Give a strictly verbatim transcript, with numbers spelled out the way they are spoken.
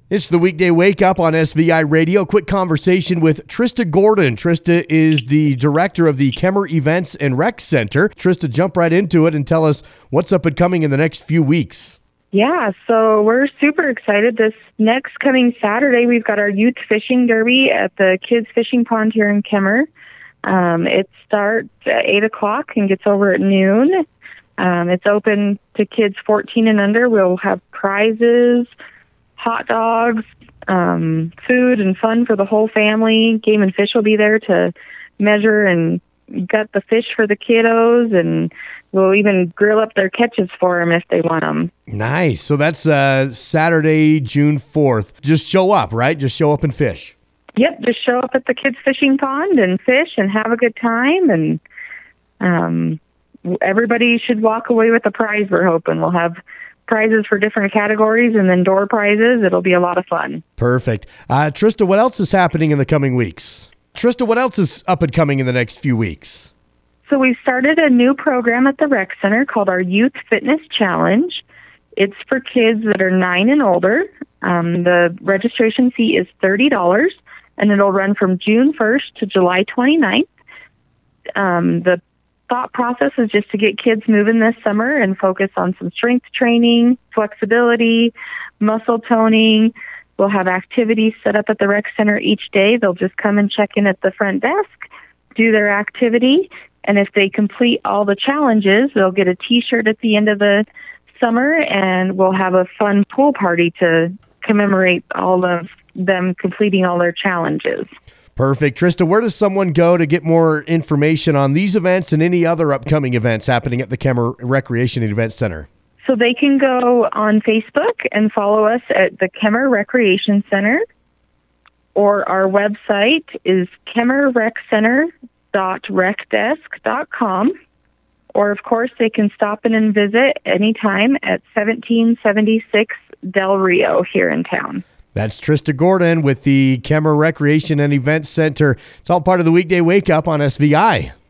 It's the weekday wake up on S V I Radio. Quick conversation with Trista Gordon. Trista is the director of the Kemmer Events and Rec Center. Trista, jump right into it and tell us what's up and coming in the next few weeks. Yeah, so we're super excited. This next coming Saturday, we've got our youth fishing derby at the kids fishing pond here in Kemmer. Um, it starts at eight o'clock and gets over at noon. Um, it's open to kids fourteen and under. We'll have prizes, hot dogs, um, food and fun for the whole family. Game and Fish will be there to measure and gut the fish for the kiddos, and we'll even grill up their catches for them if they want them. Nice. So that's uh, Saturday, June fourth. Just show up, right? Just show up and fish. Yep, just show up at the kids fishing pond and fish and have a good time, and um, everybody should walk away with a prize, we're hoping. We'll have prizes for different categories and then door prizes. It'll be a lot of fun. Perfect. Uh, Trista, what else is happening in the coming weeks? Trista, what else is up and coming in the next few weeks? So we've started a new program at the Rec Center called our Youth Fitness Challenge. It's for kids that are nine and older. Um, the registration fee is thirty dollars, and it'll run from June first to July twenty-ninth. Um, the thought process is just to get kids moving this summer and focus on some strength training, flexibility, muscle toning. We'll have activities set up at the Rec Center each day. They'll just come and check in at the front desk, do their activity, and if they complete all the challenges, they'll get a T-shirt at the end of the summer, and we'll have a fun pool party to commemorate all of them completing all their challenges. Perfect. Trista, where does someone go to get more information on these events and any other upcoming events happening at the Kemmer Recreation and Event Center? So they can go on Facebook and follow us at the Kemmer Recreation Center, or our website is kemmer rec center dot rec desk dot com, or of course they can stop in and visit anytime at seventeen seventy-six Del Rio here in town. That's Trista Gordon with the Kemmer Recreation and Event Center. It's all part of the weekday wake up on S V I.